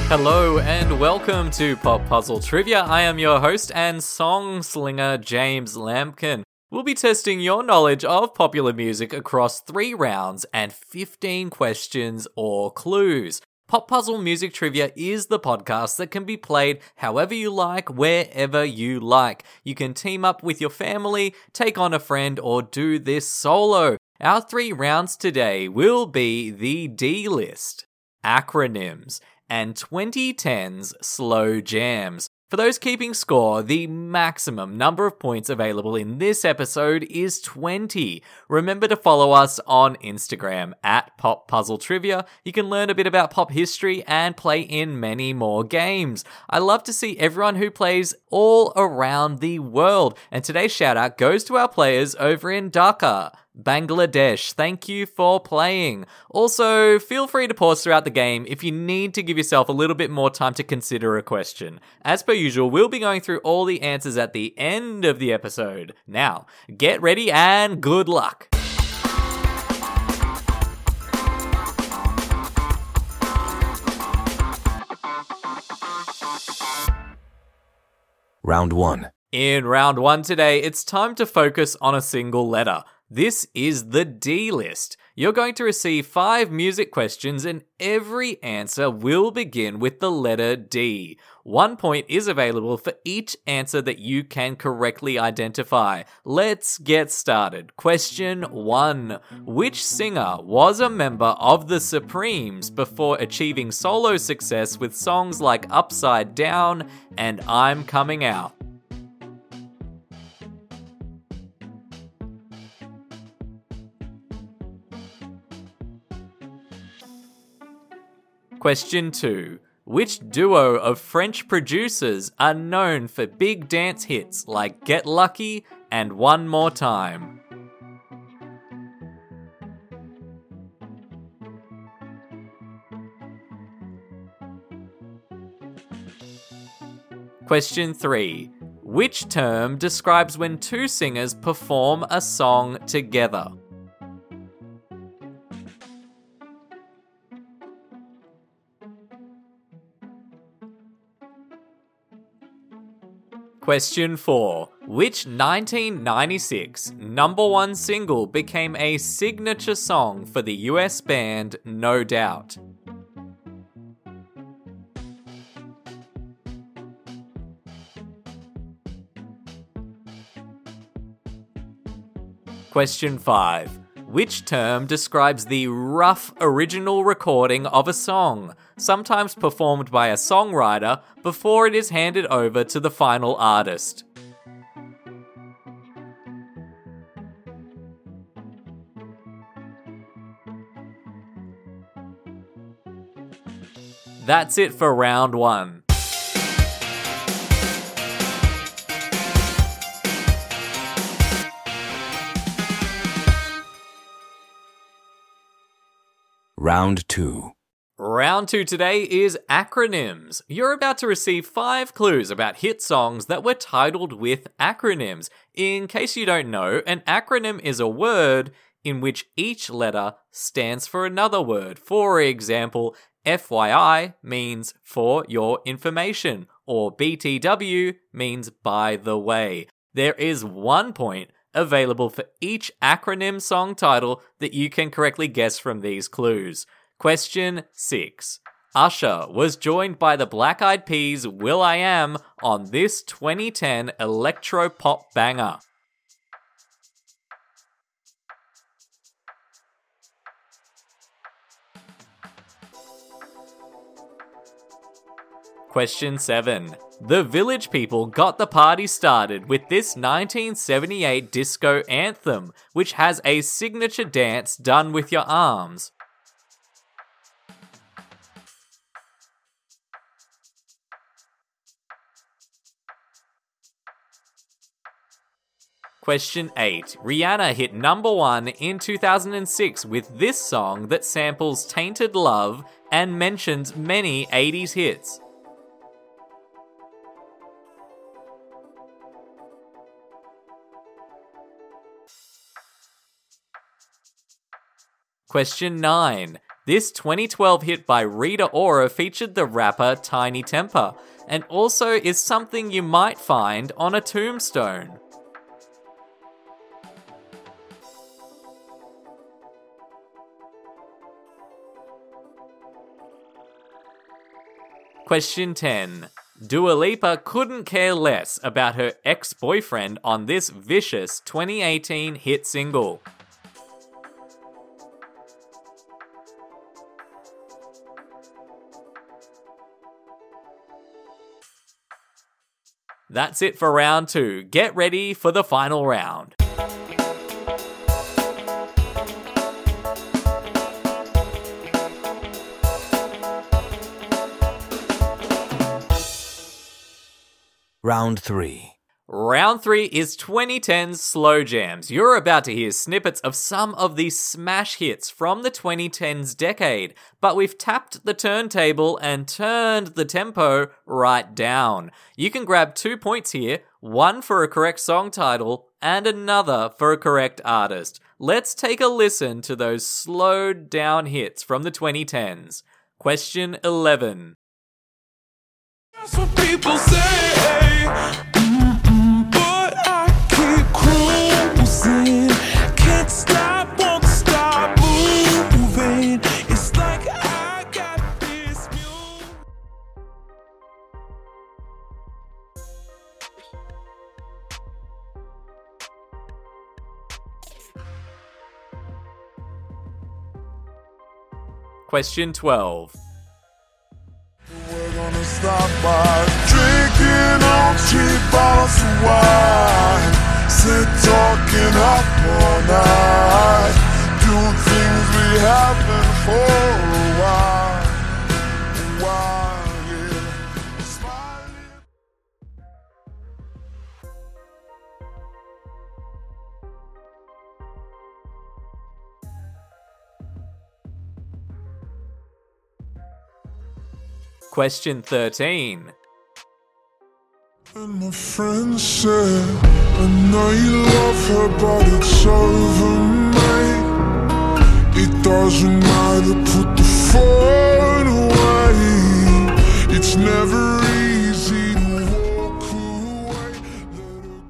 Hello and welcome to Pop Puzzle Trivia. I am your host and song slinger, James Lampkin. We'll be testing your knowledge of popular music across 3 rounds and 15 questions or clues. Pop Puzzle Music Trivia is the podcast that can be played however you like, wherever you like. You can team up with your family, take on a friend, or do this solo. Our 3 rounds today will be the D-list, acronyms, and 2010's slow jams. For those keeping score, the maximum number of points available in this episode is 20. Remember to follow us on Instagram at Pop Puzzle Trivia. You can learn a bit about pop history and play in many more games. I love to see everyone who plays all around the world. And today's shout out goes to our players over in Dhaka, Bangladesh. Thank you for playing. Also, feel free to pause throughout the game if you need to give yourself a little bit more time to consider a question. As per usual, we'll be going through all the answers at the end of the episode. Now, get ready and good luck. Round 1. In round 1 today, it's time to focus on a single letter. This is the D-list. You're going to receive 5 music questions and every answer will begin with the letter D. 1 point is available for each answer that you can correctly identify. Let's get started. Question 1. Which singer was a member of the Supremes before achieving solo success with songs like Upside Down and I'm Coming Out? Question 2. Which duo of French producers are known for big dance hits like Get Lucky and One More Time? Question 3. Which term describes when 2 singers perform a song together? Question 4. Which 1996 number 1 single became a signature song for the US band No Doubt? Question 5. Which term describes the rough original recording of a song, sometimes performed by a songwriter before it is handed over to the final artist? That's it for round 1. Round 2. Round 2 today is acronyms. You're about to receive 5 clues about hit songs that were titled with acronyms. In case you don't know, an acronym is a word in which each letter stands for another word. For example, FYI means for your information, or BTW means by the way. There is 1 point available for each acronym song title that you can correctly guess from these clues. Question 6. Usher was joined by the Black Eyed Peas' will.i.am on this 2010 electro-pop banger. Question 7. The Village People got the party started with this 1978 disco anthem, which has a signature dance done with your arms. Question 8. Rihanna hit number 1 in 2006 with this song that samples Tainted Love and mentions many 80s hits. Question 9. This 2012 hit by Rita Ora featured the rapper Tiny Temper, and also is something you might find on a tombstone. Question 10. Dua Lipa couldn't care less about her ex-boyfriend on this vicious 2018 hit single. That's it for round 2. Get ready for the final round. Round 3. Round 3 is 2010's Slow Jams. You're about to hear snippets of some of the smash hits from the 2010s decade, but we've tapped the turntable and turned the tempo right down. You can grab 2 points here, one for a correct song title and another for a correct artist. Let's take a listen to those slowed down hits from the 2010s. Question 11. That's what people say, but I keep cruising. Can't stop, won't stop moving. It's like I got this music. Question 12. We're gonna stop by drinking on cheap bottles of wine, sit talking up all night, doing things we haven't for a while, yeah. Smiling. Question 13. And my friend said, I know you love her, but it's over, mate. It doesn't matter, put the phone away. It's never easy to walk away. Let her go.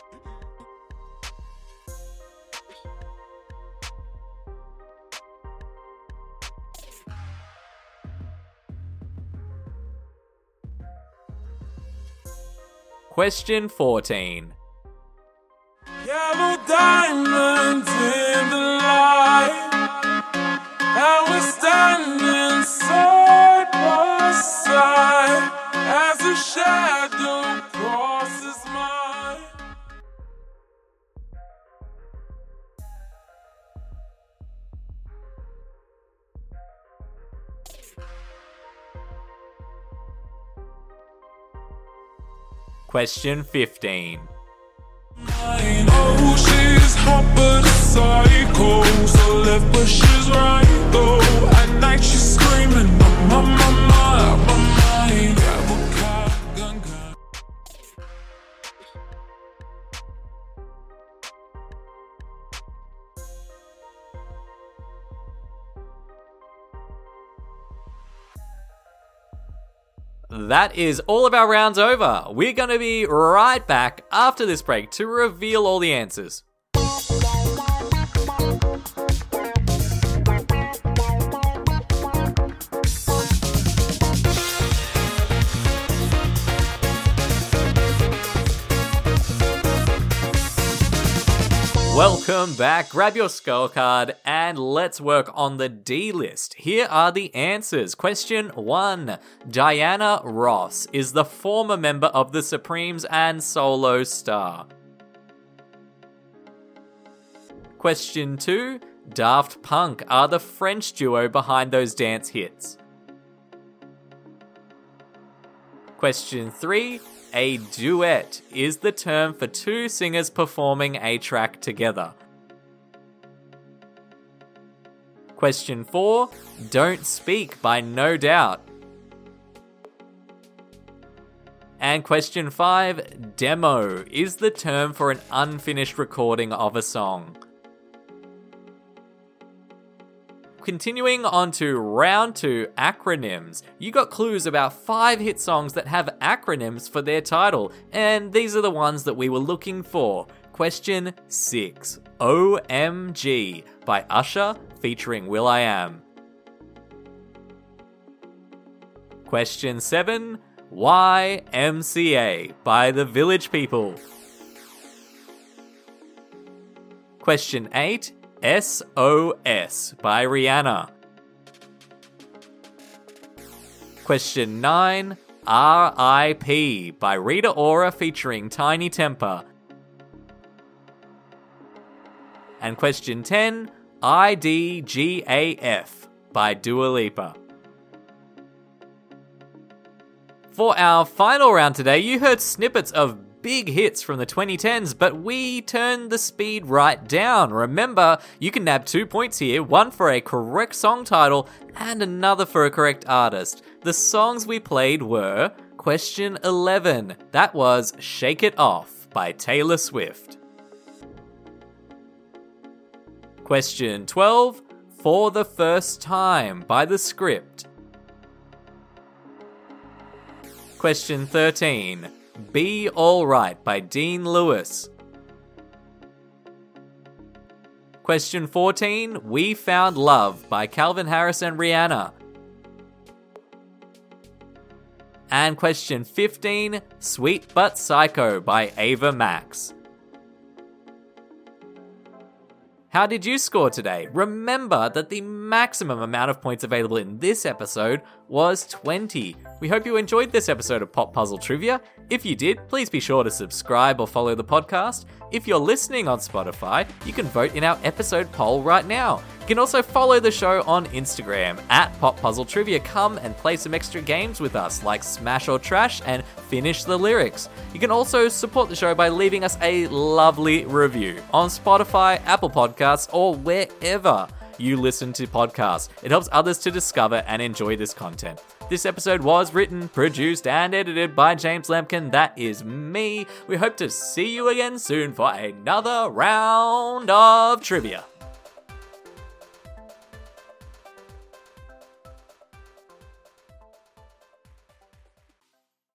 Question 14. Yellow diamonds in the light, and we're standing side by side as a shadow crosses mine. Question 15. Oh, she's hot but a psycho, so left but she's right though. At night she's screaming, my mind. Grab a car, gun. That is all of our rounds over. We're going to be right back after this break to reveal all the answers. Welcome back. Grab your scorecard and let's work on the D list. Here are the answers. Question 1. Diana Ross is the former member of the Supremes and solo star. Question 2. Daft Punk are the French duo behind those dance hits. Question 3. A duet is the term for two singers performing a track together. Question 4. Don't Speak by No Doubt. And question 5. Demo is the term for an unfinished recording of a song. Continuing on to round 2, acronyms. You got clues about 5 hit songs that have acronyms for their title, and these are the ones that we were looking for. Question 6, OMG by Usher featuring will.i.am. Question 7, YMCA by The Village People. Question 8, SOS by Rihanna. Question 9, RIP by Rita Ora featuring Tiny Temper. And question 10, IDGAF by Dua Lipa. For our final round today, you heard snippets of big hits from the 2010s, but we turned the speed right down. Remember, you can nab 2 points here, one for a correct song title and another for a correct artist. The songs we played were question 11, that was Shake It Off by Taylor Swift. Question 12, For the First Time by The Script. Question 13, Be Alright by Dean Lewis. Question 14, We Found Love by Calvin Harris and Rihanna. And question 15, Sweet But Psycho by Ava Max. How did you score today? Remember that the maximum amount of points available in this episode was 20. We hope you enjoyed this episode of Pop Puzzle Trivia. If you did, please be sure to subscribe or follow the podcast. If you're listening on Spotify, you can vote in our episode poll right now. You can also follow the show on Instagram at Pop Puzzle Trivia. Come and play some extra games with us like Smash or Trash and Finish the Lyrics. You can also support the show by leaving us a lovely review on Spotify, Apple Podcasts, or wherever you listen to podcasts. It helps others to discover and enjoy this content. This episode was written, produced, and edited by James Lampkin. That is me. We hope to see you again soon for another round of trivia.